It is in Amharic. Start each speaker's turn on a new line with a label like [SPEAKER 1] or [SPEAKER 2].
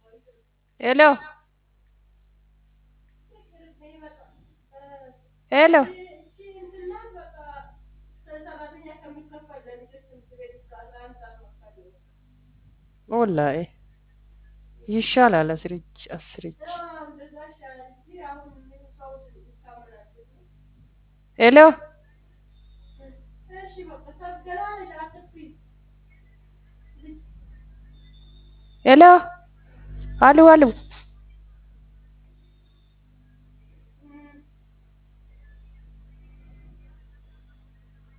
[SPEAKER 1] Hello, hello. والله يشال أسرج أسرج. hello. hello. ألو ألو.